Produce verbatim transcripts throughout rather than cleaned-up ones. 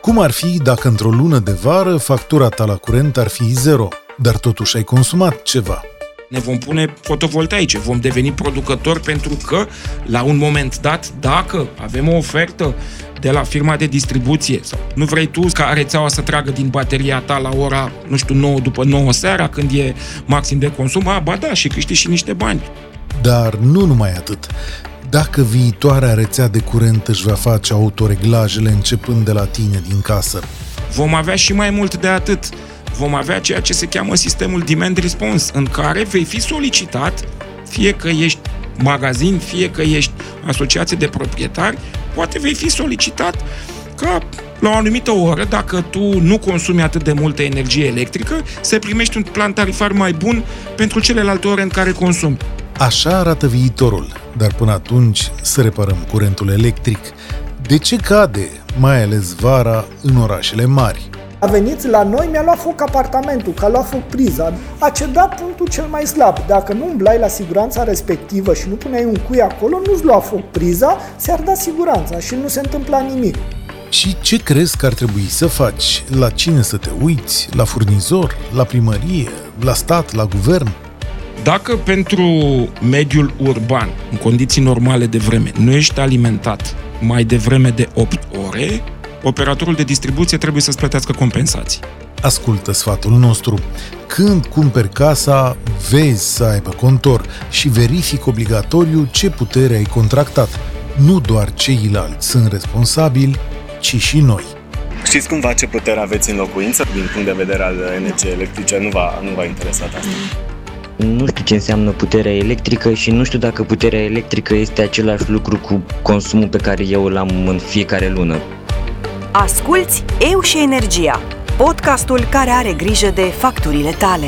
Cum ar fi dacă într-o lună de vară factura ta la curent ar fi zero, dar totuși ai consumat ceva? Ne vom pune fotovoltaice, vom deveni producători pentru că, la un moment dat, dacă avem o ofertă de la firma de distribuție sau nu vrei tu ca rețeaua să tragă din bateria ta la ora, nu știu, nouă după nouă seara, când e maxim de consum, a, ba da, și câștigi și niște bani. Dar nu numai atât. Dacă viitoarea rețea de curent își va face autoreglajele începând de la tine din casă, vom avea și mai mult de atât. Vom avea ceea ce se cheamă sistemul demand response, în care vei fi solicitat, fie că ești magazin, fie că ești asociație de proprietari, poate vei fi solicitat ca la o anumită oră, dacă tu nu consumi atât de multă energie electrică, să primești un plan tarifar mai bun pentru celelalte ore în care consumi. Așa arată viitorul, dar până atunci să reparăm curentul electric. De ce cade, mai ales vara, în orașele mari? A venit la noi, mi-a luat foc apartamentul, că a luat foc priza. A cedat punctul cel mai slab. Dacă nu umblai la siguranța respectivă și nu puneai un cui acolo, nu-ți lua foc priza, se arda siguranța și nu se întâmpla nimic. Și ce crezi că ar trebui să faci? La cine să te uiți? La furnizor? La primărie? La stat? La guvern? Dacă pentru mediul urban, în condiții normale de vreme, nu ești alimentat mai devreme de opt ore, operatorul de distribuție trebuie să-ți plătească compensații. Ascultă sfatul nostru. Când cumperi casa, vezi să aibă contor și verifici obligatoriu ce putere ai contractat. Nu doar ceilalți sunt responsabili, ci și noi. Știți cumva ce putere aveți în locuință? Din punct de vedere al energiei electrice, nu v-a, nu v-a interesat asta? Nu știu ce înseamnă puterea electrică și nu știu dacă puterea electrică este același lucru cu consumul pe care eu îl am în fiecare lună. Asculți Eu și Energia, podcastul care are grijă de facturile tale.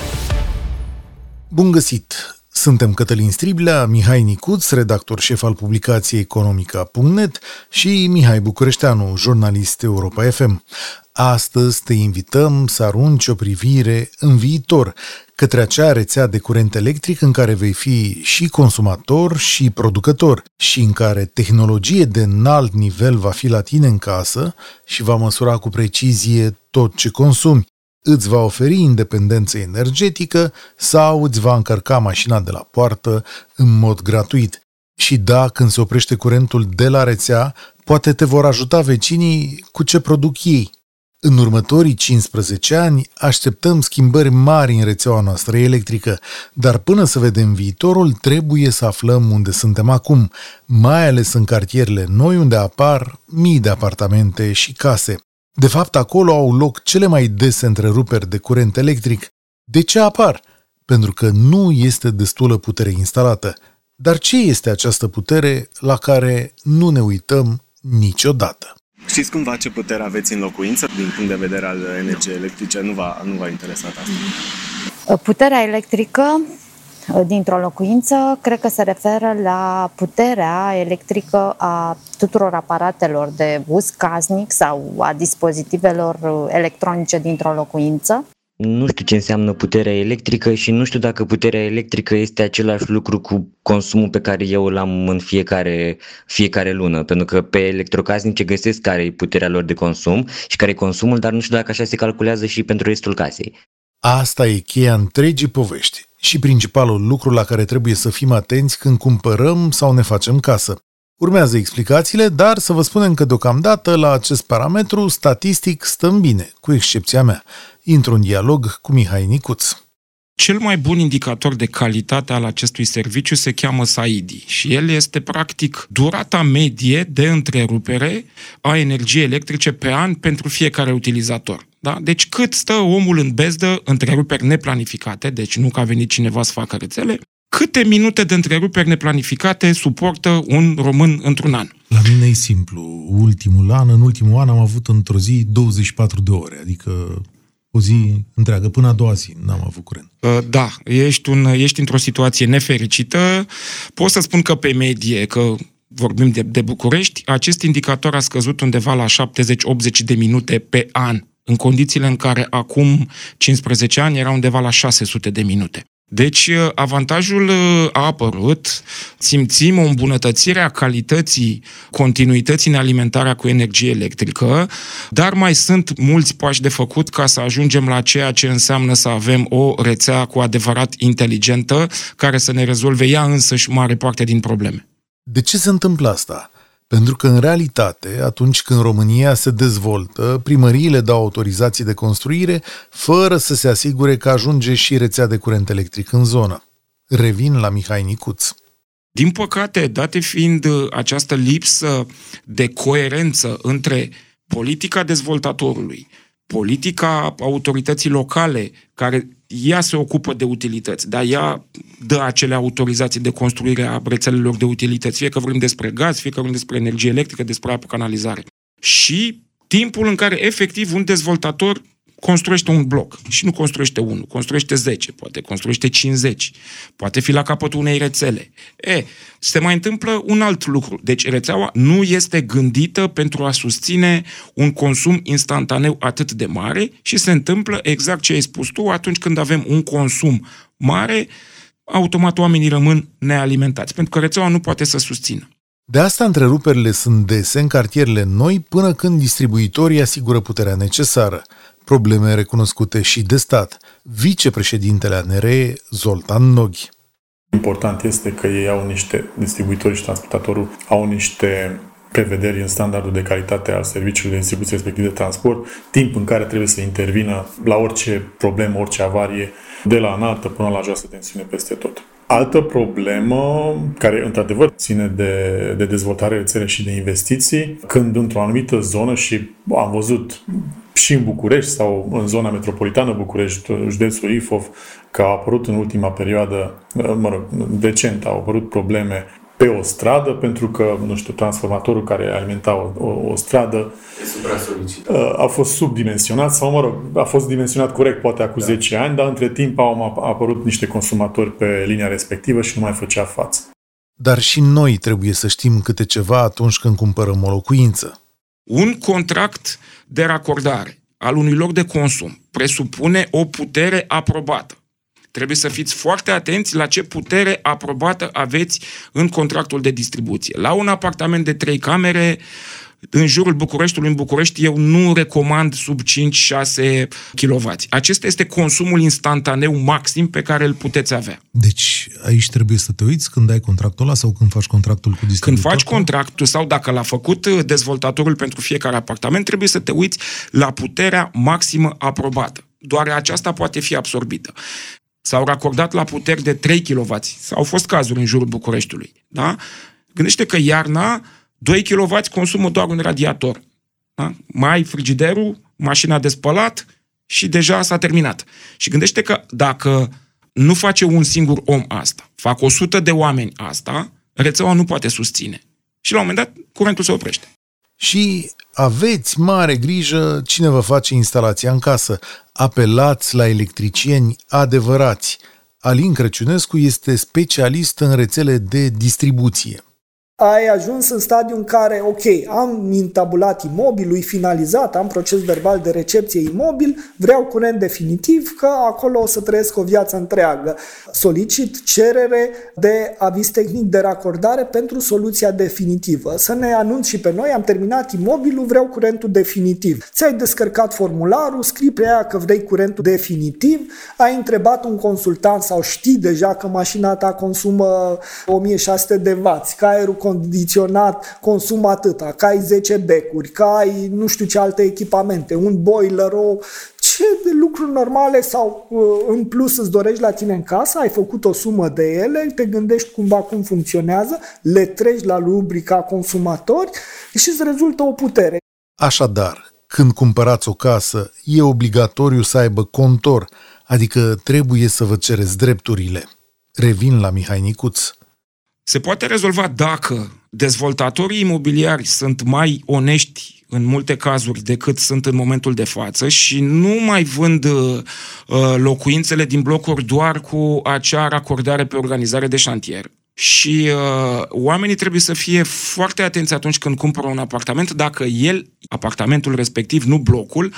Bun găsit! Suntem Cătălin Striblea, Mihai Nicuț, redactor șef al publicației economica punct net și Mihai Bucureșteanu, jurnalist Europa F M. Astăzi te invităm să arunci o privire în viitor către acea rețea de curent electric în care vei fi și consumator și producător și în care tehnologie de înalt nivel va fi la tine în casă și va măsura cu precizie tot ce consumi. Îți va oferi independență energetică sau îți va încărca mașina de la poartă în mod gratuit. Și da, când se oprește curentul de la rețea, poate te vor ajuta vecinii cu ce produc ei. În următorii cincisprezece ani așteptăm schimbări mari în rețeaua noastră electrică, dar până să vedem viitorul trebuie să aflăm unde suntem acum, mai ales în cartierele noi unde apar mii de apartamente și case. De fapt, acolo au loc cele mai dese întreruperi de curent electric. De ce apar? Pentru că nu este destulă putere instalată. Dar ce este această putere la care nu ne uităm niciodată? Știți cumva ce putere aveți în locuință? Din punct de vedere al energiei electrice, nu v-a, nu v-a interesat asta? Puterea electrică dintr-o locuință cred că se referă la puterea electrică a tuturor aparatelor de uz casnic sau a dispozitivelor electronice dintr-o locuință. Nu știu ce înseamnă puterea electrică și nu știu dacă puterea electrică este același lucru cu consumul pe care eu îl am în fiecare, fiecare lună, pentru că pe electrocasnice găsesc care e puterea lor de consum și care e consumul, dar nu știu dacă așa se calculează și pentru restul casei. Asta e cheia întregii povești și principalul lucru la care trebuie să fim atenți când cumpărăm sau ne facem casă. Urmează explicațiile, dar să vă spunem că deocamdată la acest parametru statistic stăm bine, cu excepția mea. Intru în dialog cu Mihai Nicuț. Cel mai bun indicator de calitate al acestui serviciu se cheamă S A I D I și el este practic durata medie de întrerupere a energiei electrice pe an pentru fiecare utilizator. Da? Deci cât stă omul în bezdă, întreruperi neplanificate, deci nu că a venit cineva să facă rețele, câte minute de întreruperi neplanificate suportă un român într-un an? La mine e simplu. Ultimul an, în ultimul an am avut într-o zi douăzeci și patru de ore, adică o zi întreagă, până a doua zi n-am avut curent. Da, ești, un, ești într-o situație nefericită. Pot să spun că pe medie, că vorbim de, de București, acest indicator a scăzut undeva la șaptezeci optzeci de minute pe an, în condițiile în care acum cincisprezece ani era undeva la șase sute de minute. Deci, avantajul a apărut, simțim o îmbunătățire a calității, continuității în alimentarea cu energie electrică, dar mai sunt mulți pași de făcut ca să ajungem la ceea ce înseamnă să avem o rețea cu adevărat inteligentă, care să ne rezolve ea însăși mare parte din probleme. De ce se întâmplă asta? Pentru că, în realitate, atunci când România se dezvoltă, primăriile dau autorizații de construire fără să se asigure că ajunge și rețea de curent electric în zonă. Revin la Mihai Nicuț. Din păcate, date fiind această lipsă de coerență între politica dezvoltatorului, politica autorității locale, care ea se ocupă de utilități, dar ea dă acele autorizații de construire a rețelelor de utilități, fie că vorbim despre gaz, fie că vorbim despre energie electrică, despre apă, canalizare. Și timpul în care, efectiv, un dezvoltator construiește un bloc și nu construiește unul, construiește zece, poate construiește cincizeci, poate fi la capătul unei rețele. E, se mai întâmplă un alt lucru. Deci rețeaua nu este gândită pentru a susține un consum instantaneu atât de mare și se întâmplă exact ce ai spus tu, atunci când avem un consum mare, automat oamenii rămân nealimentați, pentru că rețeaua nu poate să susțină. De asta întreruperile sunt dese în cartierele noi până când distribuitorii asigură puterea necesară. Probleme recunoscute și de stat. Vicepreședintele A N R E, Zoltan Noghi. Important este că ei au niște, distribuitorii și transportatorul au niște prevederi în standardul de calitate al serviciului de distribuție, respectiv de transport, timp în care trebuie să intervină la orice problemă, orice avarie, de la înaltă până la joasă tensiune peste tot. Altă problemă, care într-adevăr ține de, de dezvoltare rețele și de investiții, când într-o anumită zonă, și am văzut și în București sau în zona metropolitană București, județul Ilfov, că au apărut în ultima perioadă, mă rog, decent, au apărut probleme pe o stradă, pentru că, nu știu, transformatorul care alimenta o, o, o stradă a fost subdimensionat sau, mă rog, a fost dimensionat corect poate acum da. zece ani, dar între timp au apărut niște consumatori pe linia respectivă și nu mai făcea față. Dar și noi trebuie să știm câte ceva atunci când cumpărăm o locuință. Un contract de racordare al unui loc de consum presupune o putere aprobată. Trebuie să fiți foarte atenți la ce putere aprobată aveți în contractul de distribuție. La un apartament de trei camere, în jurul Bucureștiului, în București, eu nu recomand sub cinci șase kilowați. Acesta este consumul instantaneu maxim pe care îl puteți avea. Deci aici trebuie să te uiți când ai contractul ăla sau când faci contractul cu distribuitorul? Când faci contractul sau dacă l-a făcut dezvoltatorul pentru fiecare apartament, trebuie să te uiți la puterea maximă aprobată. Doar aceasta poate fi absorbită. S-au racordat la puteri de trei kilowați. Au fost cazuri în jurul Bucureștiului. Da? Gândește că iarna doi kilowați consumă doar un radiator. Da? Mai ai frigiderul, mașina de spălat și deja s-a terminat. Și gândește că dacă nu face un singur om asta, fac o sută de oameni asta, rețeaua nu poate susține. Și la un moment dat, curentul se oprește. Și aveți mare grijă cine vă face instalația în casă. Apelați la electricieni adevărați. Alin Crăciunescu este specialist în rețele de distribuție. Ai ajuns în stadiul în care, ok, am intabulat imobilul, e finalizat, am proces verbal de recepție imobil, vreau curent definitiv, că acolo o să trăiesc o viață întreagă. Solicit cerere de aviz tehnic de racordare pentru soluția definitivă. Să ne anunț și pe noi, am terminat imobilul, vreau curentul definitiv. Ți-ai descărcat formularul, scrii pe ea că vrei curentul definitiv, ai întrebat un consultant sau știi deja că mașina ta consumă o mie șase sute de wați, că aerul condiționat consumă atâta, că ai zece becuri, că ai nu știu ce alte echipamente, un boiler, o... ce de lucruri normale sau în plus îți dorești la tine în casă, ai făcut o sumă de ele, te gândești cumva cum funcționează, le treci la rubrica consumatori și îți rezultă o putere. Așadar, când cumpărați o casă, e obligatoriu să aibă contor, adică trebuie să vă cereți drepturile. Revin la Mihai Nicuț. Se poate rezolva dacă dezvoltatorii imobiliari sunt mai onești în multe cazuri decât sunt în momentul de față și nu mai vând uh, locuințele din blocuri doar cu acea racordare pe organizare de șantier. Și uh, oamenii trebuie să fie foarte atenți atunci când cumpără un apartament, dacă el, apartamentul respectiv, nu blocul,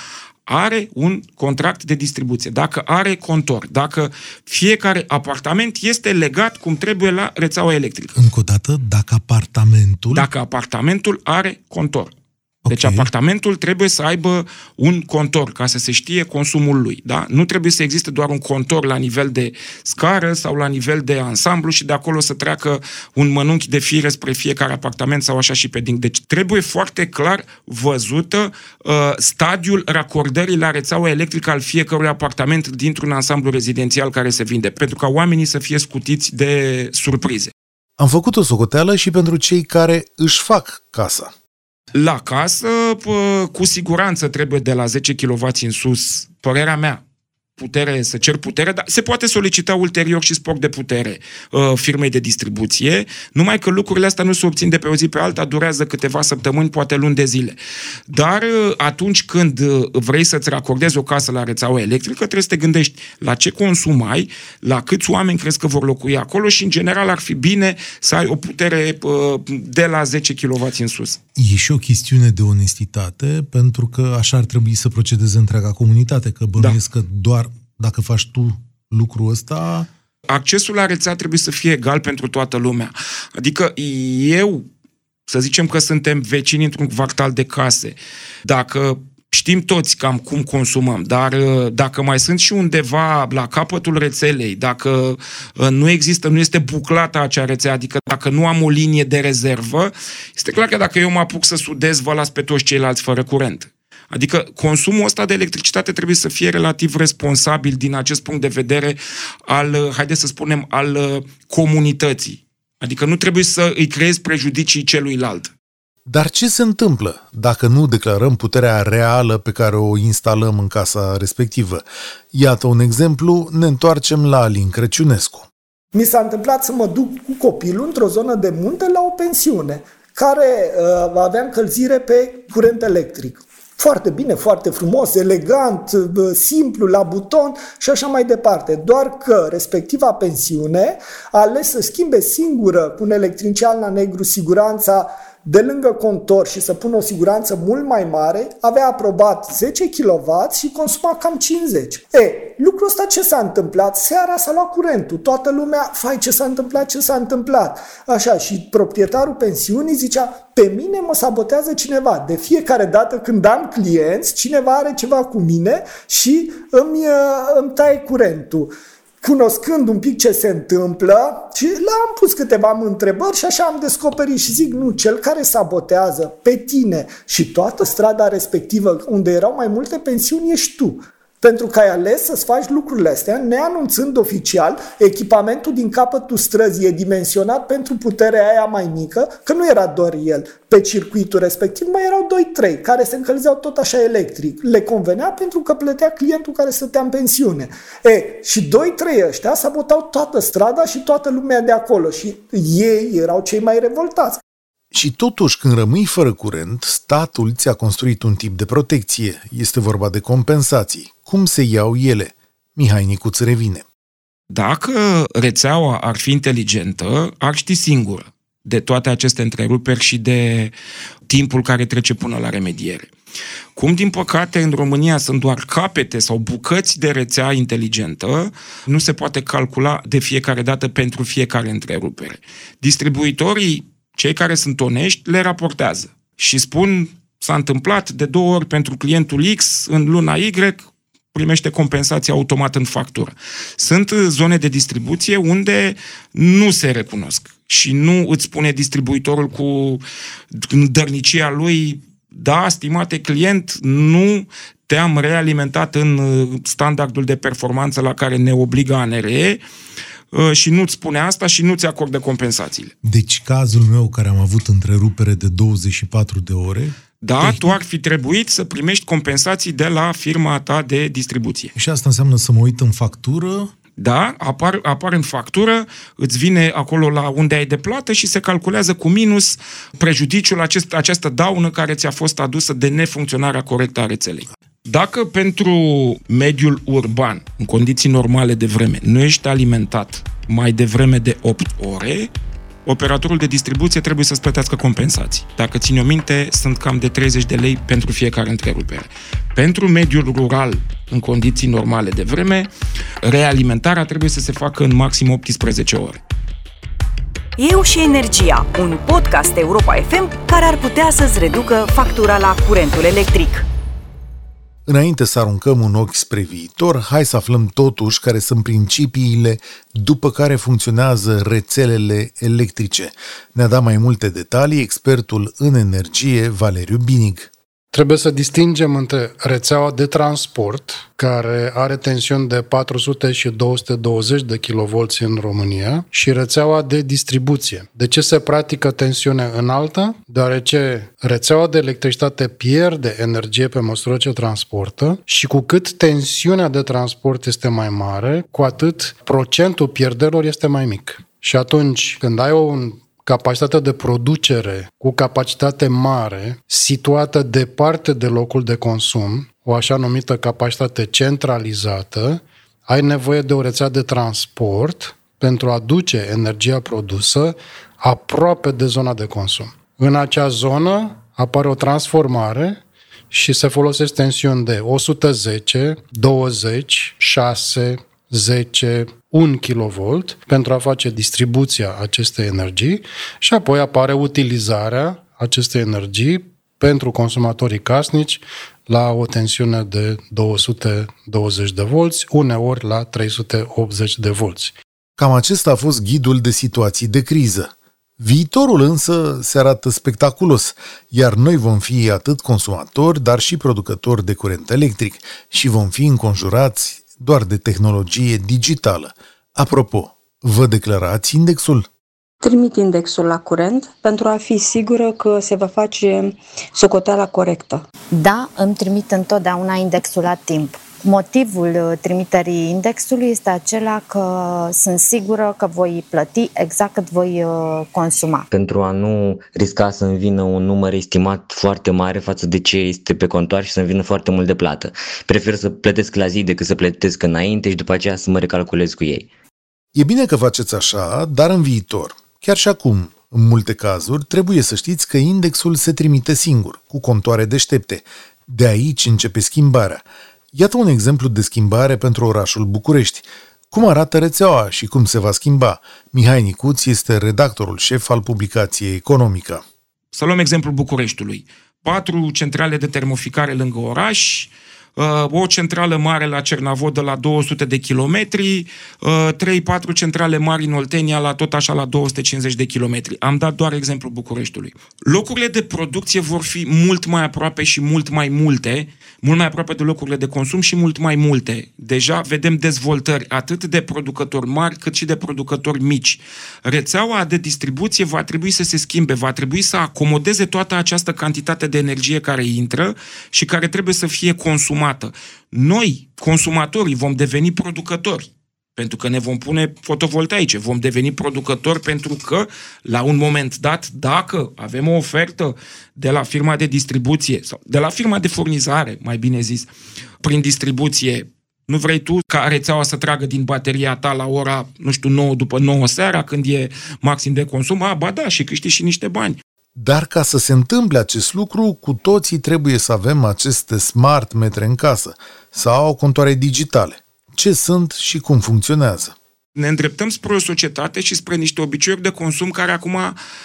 are un contract de distribuție, dacă are contor, dacă fiecare apartament este legat cum trebuie la rețeaua electrică. Încă o dată, dacă apartamentul... Dacă apartamentul are contor. Deci Okay. apartamentul trebuie să aibă un contor ca să se știe consumul lui. Da? Nu trebuie să existe doar un contor la nivel de scară sau la nivel de ansamblu și de acolo să treacă un mănunchi de fire spre fiecare apartament sau așa și pe din. Deci trebuie foarte clar văzută uh, stadiul racordării la rețeaua electrică al fiecărui apartament dintr-un ansamblu rezidențial care se vinde, pentru ca oamenii să fie scutiți de surprize. Am făcut o socoteală și pentru cei care își fac casa. La casă, pă, cu siguranță trebuie de la zece kilowați în sus, părerea mea, putere, să cer putere, dar se poate solicita ulterior și spor de putere uh, firmei de distribuție, numai că lucrurile astea nu se obțin de pe o zi pe alta, durează câteva săptămâni, poate luni de zile. Dar uh, atunci când uh, vrei să-ți racordezi o casă la rețeaua electrică, trebuie să te gândești la ce consum ai, la câți oameni crezi că vor locui acolo și, în general, ar fi bine să ai o putere uh, de la zece kilowați în sus. E și o chestiune de onestitate, pentru că așa ar trebui să procedeze întreaga comunitate, că bănuiesc da. că doar dacă faci tu lucrul ăsta... Accesul la rețea trebuie să fie egal pentru toată lumea. Adică eu, să zicem că suntem vecini într-un quartal de case, dacă știm toți cam cum consumăm, dar dacă mai sunt și undeva la capătul rețelei, dacă nu există, nu este buclată acea rețea, adică dacă nu am o linie de rezervă, este clar că dacă eu mă apuc să sudez, vă las pe toți ceilalți fără curent. Adică consumul ăsta de electricitate trebuie să fie relativ responsabil din acest punct de vedere al, haideți să spunem, al comunității. Adică nu trebuie să îi creezi prejudicii celuilalt. Dar ce se întâmplă dacă nu declarăm puterea reală pe care o instalăm în casa respectivă? Iată un exemplu, ne întoarcem la Alin Crăciunescu. Mi s-a întâmplat să mă duc cu copilul într-o zonă de munte la o pensiune, care uh, avea încălzire pe curent electric. Foarte bine, foarte frumos, elegant, simplu, la buton și așa mai departe. Doar că respectiva pensiune a ales să schimbe singură cu un electrician la negru siguranța de lângă contor și să pună o siguranță mult mai mare, avea aprobat zece kilowați și consuma cam cincizeci. E, lucrul ăsta ce s-a întâmplat? Seara s-a luat curentul, toată lumea, fai ce s-a întâmplat, ce s-a întâmplat. Așa, și proprietarul pensiunii zicea, pe mine mă sabotează cineva. De fiecare dată când am clienți, cineva are ceva cu mine și îmi, îmi taie curentul. Cunoscând un pic ce se întâmplă, și le-am pus câteva întrebări și așa am descoperit și zic, nu, cel care sabotează pe tine și toată strada respectivă unde erau mai multe pensiuni ești tu. Pentru că ai ales să-ți faci lucrurile astea, neanunțând oficial, echipamentul din capătul străzii e dimensionat pentru puterea aia mai mică, că nu era doar el. Pe circuitul respectiv mai erau doi trei care se încălzeau tot așa electric. Le convenea pentru că plătea clientul care stătea în pensiune. E, și doi trei ăștia sabotau toată strada și toată lumea de acolo și ei erau cei mai revoltați. Și totuși, când rămâi fără curent, statul ți-a construit un tip de protecție. Este vorba de compensații. Cum se iau ele? Mihai Nicuț revine. Dacă rețeaua ar fi inteligentă, ar ști singură de toate aceste întreruperi și de timpul care trece până la remediere. Cum, din păcate, în România sunt doar capete sau bucăți de rețea inteligentă, nu se poate calcula de fiecare dată pentru fiecare întrerupere. Distribuitorii, cei care sunt onești, le raportează și spun s-a întâmplat de două ori pentru clientul X, în luna Y primește compensație automat în factură. Sunt zone de distribuție unde nu se recunosc și nu îți spune distribuitorul cu dărnicia lui, da, stimate client, nu te-am realimentat în standardul de performanță la care ne obligă A N R E și nu-ți spune asta și nu-ți acordă compensațiile. Deci cazul meu care am avut întrerupere de douăzeci și patru de ore... Da, tehnic... tu ar fi trebuit să primești compensații de la firma ta de distribuție. Și asta înseamnă să mă uit în factură? Da, apar, apar în factură, îți vine acolo la unde ai de plată și se calculează cu minus prejudiciul, acest, această daună care ți-a fost adusă de nefuncționarea corectă a rețelei. Dacă pentru mediul urban, în condiții normale de vreme, nu ești alimentat mai devreme de opt ore, operatorul de distribuție trebuie să-ți plătească compensații. Dacă țin o minte, sunt cam de treizeci de lei pentru fiecare întrerupere. Pentru mediul rural, în condiții normale de vreme, realimentarea trebuie să se facă în maxim optsprezece ore. Eu și Energia, un podcast Europa F M care ar putea să-ți reducă factura la curentul electric. Înainte să aruncăm un ochi spre viitor, hai să aflăm totuși care sunt principiile după care funcționează rețelele electrice. Ne-a dat mai multe detalii expertul în energie Valeriu Binig. Trebuie să distingem între rețeaua de transport, care are tensiuni de patru sute și două sute douăzeci de kilovolți în România, și rețeaua de distribuție. De ce se practică tensiune înaltă? Deoarece rețeaua de electricitate pierde energie pe măsură ce transportă și cu cât tensiunea de transport este mai mare, cu atât procentul pierderilor este mai mic. Și atunci, când ai un capacitatea de producere cu capacitate mare, situată departe de locul de consum, o așa numită capacitate centralizată, ai nevoie de o rețea de transport pentru a duce energia produsă aproape de zona de consum. În acea zonă apare o transformare și se folosesc tensiuni de o sută zece, douăzeci, șase, zece, un kilovolt pentru a face distribuția acestei energii și apoi apare utilizarea acestei energii pentru consumatorii casnici la o tensiune de două sute douăzeci de volți, uneori la trei sute optzeci de volți. Cam acesta a fost ghidul de situații de criză. Viitorul însă se arată spectaculos, iar noi vom fi atât consumatori, dar și producători de curent electric și vom fi înconjurați doar de tehnologie digitală. Apropo, vă declarați indexul? Trimit indexul la curent pentru a fi sigură că se va face socoteala corectă. Da, îmi trimit întotdeauna indexul la timp. Motivul trimiterii indexului este acela că sunt sigură că voi plăti exact cât voi consuma. Pentru a nu risca să-mi vină un număr estimat foarte mare față de ce este pe contoar și să-mi vină foarte mult de plată. Prefer să plătesc la zi decât să plătesc înainte și după aceea să mă recalculez cu ei. E bine că faceți așa, dar în viitor, chiar și acum, în multe cazuri, trebuie să știți că indexul se trimite singur, cu contoare deștepte. De aici începe schimbarea. Iată un exemplu de schimbare pentru orașul București. Cum arată rețeaua și cum se va schimba? Mihai Nicuț este redactorul șef al publicației Economica. Să luăm exemplul Bucureștiului. Patru centrale de termoficare lângă oraș, o centrală mare la Cernavodă la două sute de kilometri, trei patru centrale mari în Oltenia la tot așa la două sute cincizeci de kilometri. Am dat doar exemplul Bucureștiului. Locurile de producție vor fi mult mai aproape și mult mai multe, mult mai aproape de locurile de consum și mult mai multe. Deja vedem dezvoltări atât de producători mari cât și de producători mici. Rețeaua de distribuție va trebui să se schimbe, va trebui să acomodeze toată această cantitate de energie care intră și care trebuie să fie consumată. Noi, consumatorii, vom deveni producători, pentru că ne vom pune fotovoltaice, vom deveni producători pentru că, la un moment dat, dacă avem o ofertă de la firma de distribuție, sau de la firma de furnizare, mai bine zis, prin distribuție, nu vrei tu ca rețeaua să tragă din bateria ta la ora, nu știu, nouă după nouă seara, când e maxim de consum? A, ba da, și câștigi și niște bani. Dar ca să se întâmple acest lucru, cu toții trebuie să avem aceste smart metre în casă sau contoare digitale. Ce sunt și cum funcționează? Ne îndreptăm spre o societate și spre niște obiceiuri de consum care acum,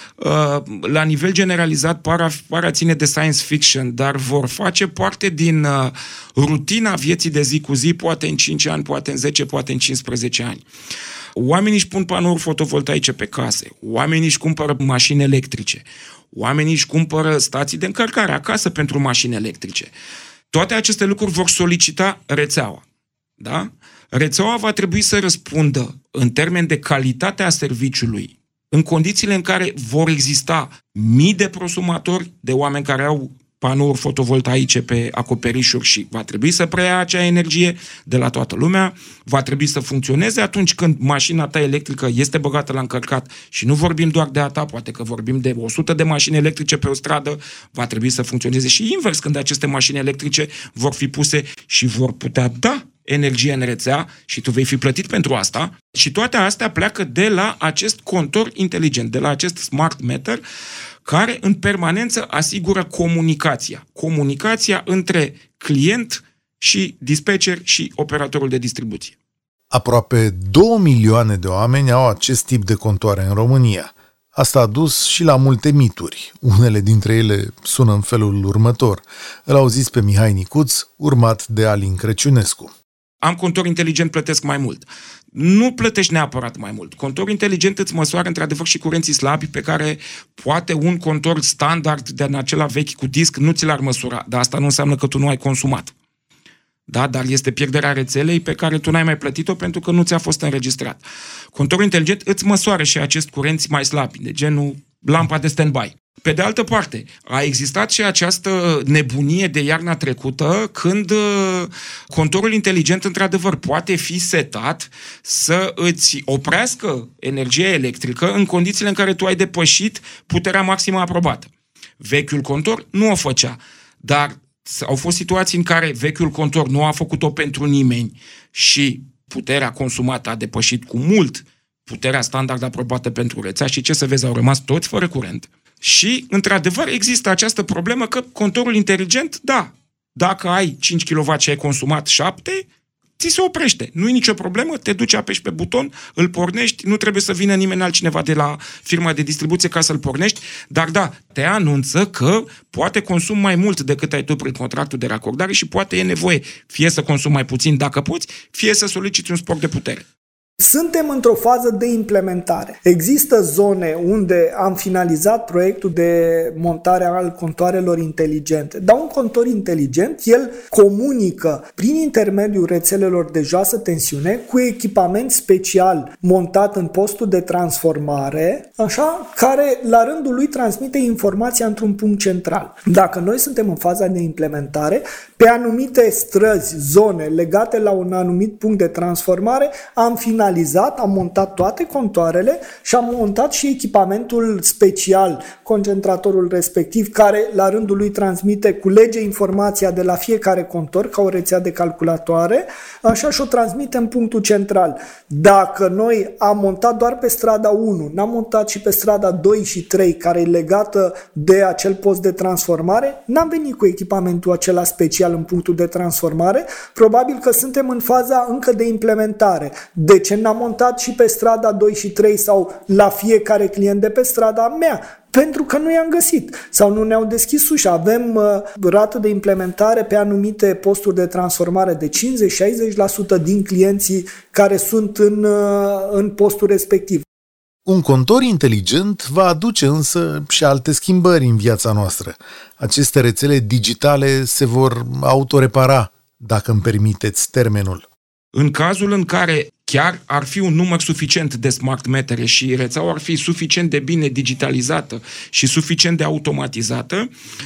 la nivel generalizat, par a, par a ține de science fiction, dar vor face parte din rutina vieții de zi cu zi, poate în cinci ani, poate în zece, poate în cincisprezece ani. Oamenii își pun panouri fotovoltaice pe case, oamenii își cumpără mașini electrice, oamenii își cumpără stații de încărcare acasă pentru mașini electrice. Toate aceste lucruri vor solicita rețeaua. Da? Rețeaua va trebui să răspundă în termen de calitatea serviciului, în condițiile în care vor exista mii de prosumatori, de oameni care au panouri fotovoltaice pe acoperișuri și va trebui să preia acea energie de la toată lumea, va trebui să funcționeze atunci când mașina ta electrică este băgată la încărcat și nu vorbim doar de a ta, poate că vorbim de o sută de mașini electrice pe o stradă, va trebui să funcționeze și invers când aceste mașini electrice vor fi puse și vor putea da energie în rețea și tu vei fi plătit pentru asta. Și toate astea pleacă de la acest contor inteligent, de la acest smart meter, care în permanență asigură comunicația. Comunicația între client și dispatcher și operatorul de distribuție. Aproape două milioane de oameni au acest tip de contoare în România. Asta a dus și la multe mituri. Unele dintre ele sună în felul următor. Îl auziți pe Mihai Nicuț, urmat de Alin Crăciunescu. Am contor inteligent, plătesc mai mult. Nu plătești neapărat mai mult. Contorul inteligent îți măsoară într-adevăr și curenții slabi pe care poate un contor standard de în acela vechi cu disc nu ți l-ar măsura, dar asta nu înseamnă că tu nu ai consumat. Da, dar este pierderea rețelei pe care tu n-ai mai plătit-o pentru că nu ți-a fost înregistrat. Contorul inteligent îți măsoară și acest curenți mai slabi, de genul lampa de stand-by. Pe de altă parte, a existat și această nebunie de iarna trecută când contorul inteligent într-adevăr poate fi setat să îți oprească energia electrică în condițiile în care tu ai depășit puterea maximă aprobată. Vechiul contor nu o făcea, dar au fost situații în care vechiul contor nu a făcut-o pentru nimeni și puterea consumată a depășit cu mult puterea standard aprobată pentru rețea și ce să vezi, au rămas toți fără curent. Și, într-adevăr, există această problemă că contorul inteligent, da, dacă ai cinci kilowatt și ai consumat șapte, ți se oprește. Nu e nicio problemă, te duci, apeși pe buton, îl pornești, nu trebuie să vină nimeni altcineva de la firma de distribuție ca să-l pornești, dar da, te anunță că poate consum mai mult decât ai tu prin contractul de racordare și poate e nevoie fie să consumi mai puțin dacă poți, fie să soliciți un spor de putere. Suntem într-o fază de implementare. Există zone unde am finalizat proiectul de montare al contoarelor inteligente. Dar un contor inteligent, el comunică prin intermediul rețelelor de joasă tensiune cu echipament special montat în postul de transformare, așa, care la rândul lui transmite informația într-un punct central. Dacă noi suntem în faza de implementare, pe anumite străzi, zone legate la un anumit punct de transformare, am finalizat am montat toate contoarele și am montat și echipamentul special, concentratorul respectiv, care la rândul lui transmite, culege informația de la fiecare contor ca o rețea de calculatoare, așa și o transmite în punctul central. Dacă noi am montat doar pe strada unu, n-am montat și pe strada doi și trei, care e legată de acel post de transformare, n-am venit cu echipamentul acela special în punctul de transformare, probabil că suntem în faza încă de implementare. De ce n-am montat și pe strada doi și trei sau la fiecare client de pe strada mea? Pentru că nu i-am găsit sau nu ne-au deschis ușa. Avem uh, rată de implementare pe anumite posturi de transformare de cincizeci-șaizeci la sută din clienții care sunt în, uh, în postul respectiv. Un contor inteligent va aduce însă și alte schimbări în viața noastră. Aceste rețele digitale se vor autorepara, dacă îmi permiteți termenul. În cazul în care chiar ar fi un număr suficient de smart metere și rețeaua ar fi suficient de bine digitalizată și suficient de automatizată,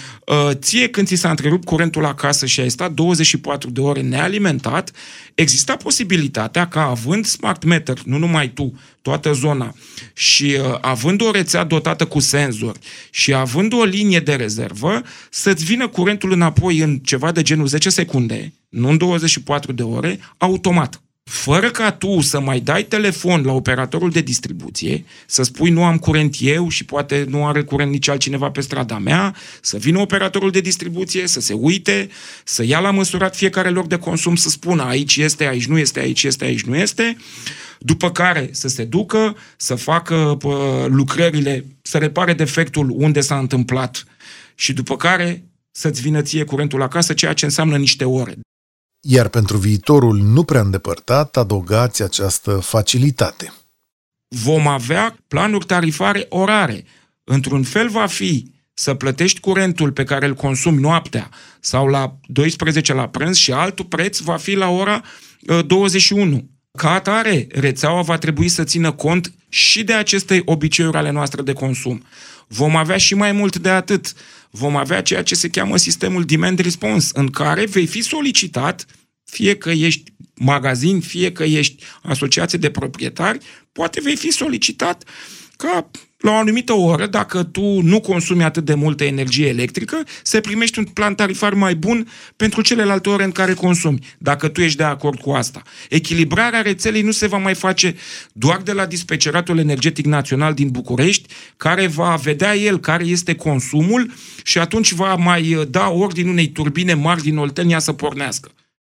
ție când ți s-a întrerupt curentul acasă și ai stat douăzeci și patru de ore nealimentat, exista posibilitatea ca având smart meter, nu numai tu, toată zona, și având o rețea dotată cu senzori și având o linie de rezervă, să-ți vină curentul înapoi în ceva de genul zece secunde, nu în douăzeci și patru de ore, automat. Fără ca tu să mai dai telefon la operatorul de distribuție, să spui nu am curent eu și poate nu are curent nici altcineva pe strada mea, să vină operatorul de distribuție, să se uite, să ia la măsurat fiecare loc de consum, să spună aici este, aici nu este, aici este, aici nu este, după care să se ducă, să facă pă, lucrările, să repare defectul unde s-a întâmplat și după care să-ți vină ție curentul acasă, ceea ce înseamnă niște ore. Iar pentru viitorul nu prea îndepărtat, adăugați această facilitate. Vom avea planuri tarifare orare. Într-un fel va fi să plătești curentul pe care îl consumi noaptea sau la douăsprezece la prânz și altul preț va fi la ora douăzeci și unu. Ca atare, rețeaua va trebui să țină cont și de aceste obiceiuri ale noastre de consum. Vom avea și mai mult de atât. Vom avea ceea ce se cheamă sistemul demand response, în care vei fi solicitat, fie că ești magazin, fie că ești asociație de proprietari, poate vei fi solicitat ca la o anumită oră, dacă tu nu consumi atât de multă energie electrică, se primește un plan tarifar mai bun pentru celelalte ore în care consumi, dacă tu ești de acord cu asta. Echilibrarea rețelei nu se va mai face doar de la Dispeceratul Energetic Național din București, care va vedea el care este consumul și atunci va mai da ordin unei turbine mari din Oltenia să pornească.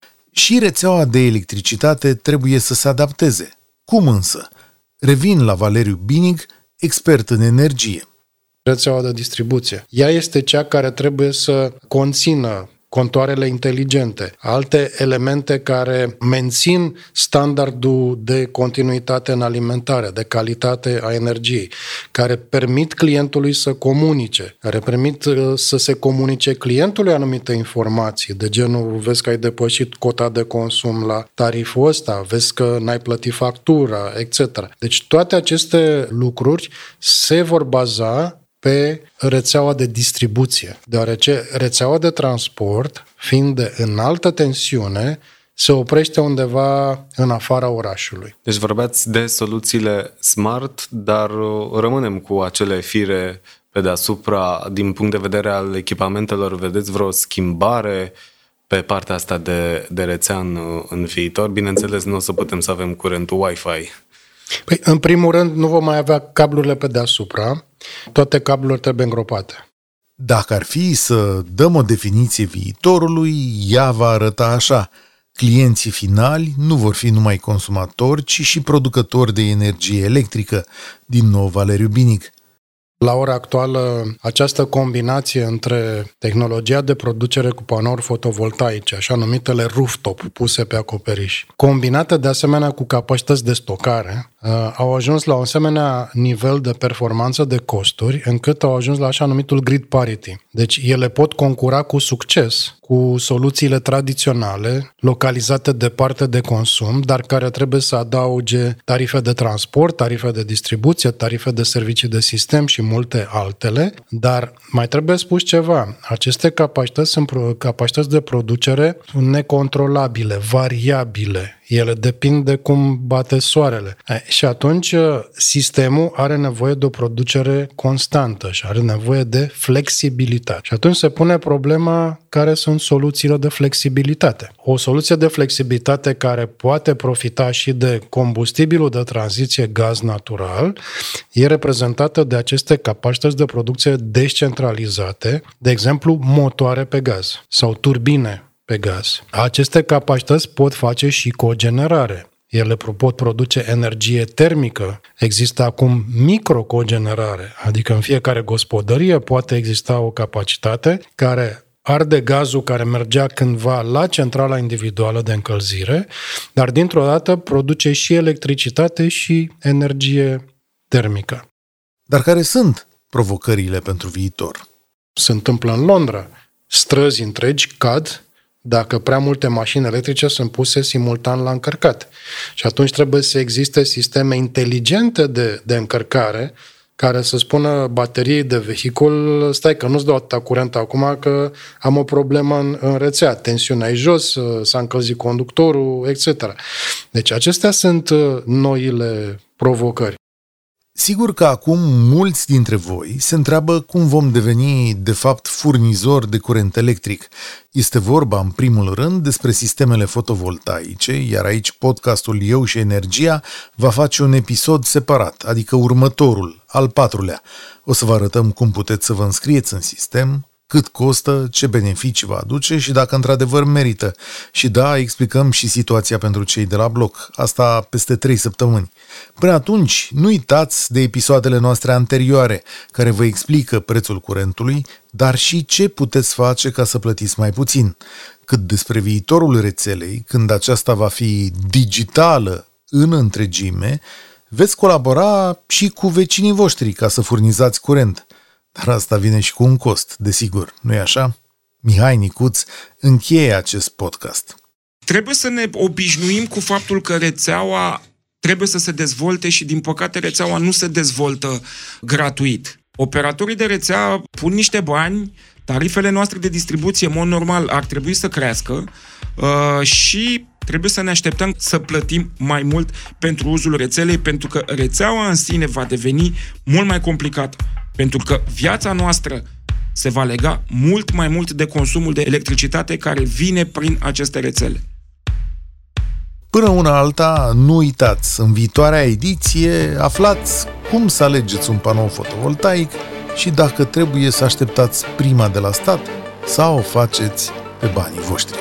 Și rețeaua de electricitate trebuie să se adapteze. Cum însă? Revin la Valeriu Binig, expert în energie. Rețeaua de distribuție. Ea este cea care trebuie să conțină contoarele inteligente, alte elemente care mențin standardul de continuitate în alimentare, de calitate a energiei, care permit clientului să comunice, care permit să se comunice clientului anumite informații, de genul, vezi că ai depășit cota de consum la tariful ăsta, vezi că n-ai plătit factura, et cetera. Deci toate aceste lucruri se vor baza pe rețeaua de distribuție, deoarece rețeaua de transport, fiind de înaltă tensiune, se oprește undeva în afara orașului. Deci vorbeați de soluțiile smart, dar rămânem cu acele fire pe deasupra. Din punct de vedere al echipamentelor, vedeți vreo schimbare pe partea asta de, de rețea în, în viitor? Bineînțeles, nu o să putem să avem curentul Wi-Fi. Păi, în primul rând, nu vom mai avea cablurile pe deasupra, toate cablurile trebuie îngropate. Dacă ar fi să dăm o definiție viitorului, ea va arăta așa. Clienții finali nu vor fi numai consumatori, ci și producători de energie electrică. Din nou, Valeriu Binig. La ora actuală, această combinație între tehnologia de producere cu panouri fotovoltaice, așa numitele rooftop puse pe acoperiș, combinată de asemenea cu capacități de stocare, au ajuns la un asemenea nivel de performanță de costuri, încât au ajuns la așa numitul grid parity. Deci ele pot concura cu succes cu soluțiile tradiționale, localizate departe de consum, dar care trebuie să adauge tarife de transport, tarife de distribuție, tarife de servicii de sistem și multe altele, dar mai trebuie spus ceva. Aceste capacități sunt capacități de producere necontrolabile, variabile. Ele depind de cum bate soarele. Și atunci sistemul are nevoie de o producere constantă și are nevoie de flexibilitate. Și atunci se pune problema care sunt soluțiile de flexibilitate. O soluție de flexibilitate care poate profita și de combustibilul de tranziție gaz natural e reprezentată de aceste capacități de producție descentralizate, de exemplu motoare pe gaz sau turbine pe gaz. Aceste capacități pot face și cogenerare. Ele pot produce energie termică. Există acum microcogenerare, adică în fiecare gospodărie poate exista o capacitate care arde gazul care mergea cândva la centrala individuală de încălzire, dar dintr-o dată produce și electricitate și energie termică. Dar care sunt provocările pentru viitor? Se întâmplă în Londra. Străzi întregi cad dacă prea multe mașini electrice sunt puse simultan la încărcat. Și atunci trebuie să existe sisteme inteligente de, de încărcare care să spună bateriei de vehicul, stai că nu-ți dau atâta curent acum că am o problemă în, în rețea, tensiunea e jos, s-a încălzit conductorul, et cetera. Deci acestea sunt noile provocări. Sigur că acum mulți dintre voi se întreabă cum vom deveni, de fapt, furnizori de curent electric. Este vorba, în primul rând, despre sistemele fotovoltaice, iar aici podcastul Eu și Energia va face un episod separat, adică următorul, al patrulea. O să vă arătăm cum puteți să vă înscrieți în sistem, cât costă, ce beneficii va aduce și dacă într-adevăr merită. Și da, explicăm și situația pentru cei de la bloc. Asta peste trei săptămâni. Până atunci, nu uitați de episoadele noastre anterioare, care vă explică prețul curentului, dar și ce puteți face ca să plătiți mai puțin. Cât despre viitorul rețelei, când aceasta va fi digitală în întregime, veți colabora și cu vecinii voștri ca să furnizați curent. Dar asta vine și cu un cost, desigur, nu-i așa? Mihai Nicuț încheie acest podcast. Trebuie să ne obișnuim cu faptul că rețeaua trebuie să se dezvolte și, din păcate, rețeaua nu se dezvoltă gratuit. Operatorii de rețea pun niște bani, tarifele noastre de distribuție, în mod normal, ar trebui să crească uh, și trebuie să ne așteptăm să plătim mai mult pentru uzul rețelei, pentru că rețeaua în sine va deveni mult mai complicată, pentru că viața noastră se va lega mult mai mult de consumul de electricitate care vine prin aceste rețele. Până una alta, nu uitați, în viitoarea ediție aflați cum să alegeți un panou fotovoltaic și dacă trebuie să așteptați prima de la stat sau o faceți pe banii voștri.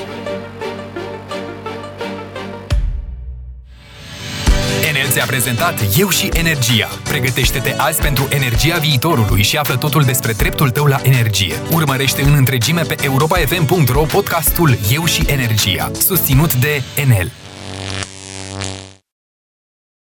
Enel ți-a prezentat Eu și Energia. Pregătește-te azi pentru energia viitorului și află totul despre dreptul tău la energie. Urmărește în întregime pe europa f m punct r o podcastul Eu și Energia, susținut de Enel.